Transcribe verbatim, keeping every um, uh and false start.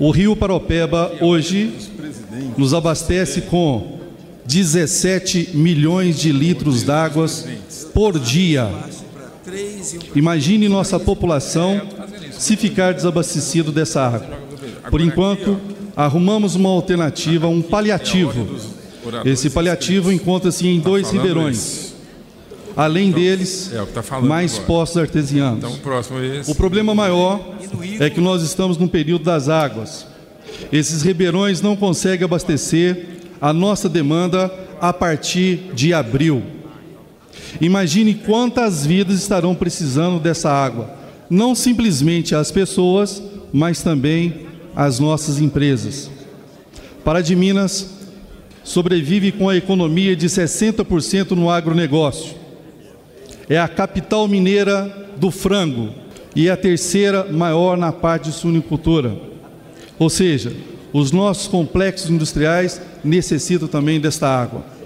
O rio Paraopeba hoje nos abastece com dezessete milhões de litros d'água por dia. Imagine nossa população se ficar desabastecido dessa água. Por enquanto, arrumamos uma alternativa, um paliativo. Esse paliativo encontra-se em dois ribeirões. Além deles, mais poços artesianos. O problema maior é que nós estamos no período das águas. Esses ribeirões não conseguem abastecer a nossa demanda a partir de abril. Imagine quantas vidas estarão precisando dessa água. Não simplesmente as pessoas, mas também as nossas empresas. Pará de Minas sobrevive com a economia de sessenta por cento no agronegócio. É a capital mineira do frango e é a terceira maior na parte de suinicultura. Ou seja, os nossos complexos industriais necessitam também desta água.